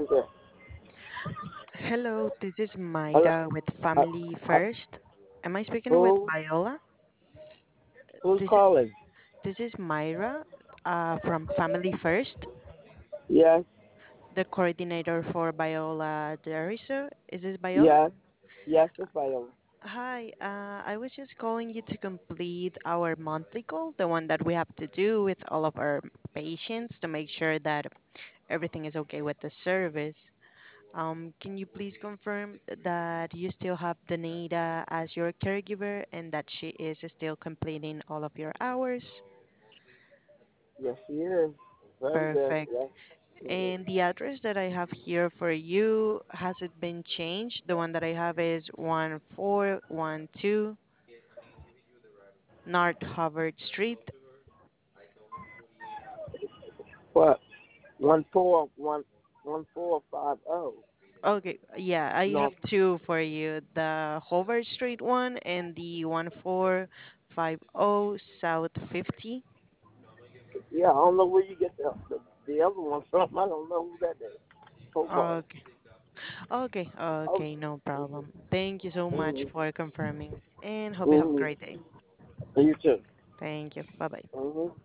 Okay. Hello, this is Hello. Mayra with Uh, Family uh, First. Am I speaking with who? Viola? Who's This is calling? this is Myra from Family First, Yes. the coordinator for Viola Deriso. Is this Viola? Yes. Yes, it's Viola. Hi, I was just calling you to complete our monthly goal, the one that we have to do with all of our patients to make sure that everything is okay with the service. Can you please confirm that you still have Danita as your caregiver and that she is still completing all of your hours? Yes, she is. Very good. Perfect. Yes, she is. And the address that I have here for you, has it been changed? The one that I have is 1412 North Harvard Street. What? 1450. Okay, yeah, I No. have two for you, the Harvard Street one and the 1450 South 50. Yeah, I don't know where you get the other one from. I don't know who that is. Hobart. Okay. Okay, Oh. okay, no problem. Thank you so much Mm-hmm. for confirming and hope you have a Mm-hmm. great day. You too. Thank you. Bye bye. Mm-hmm.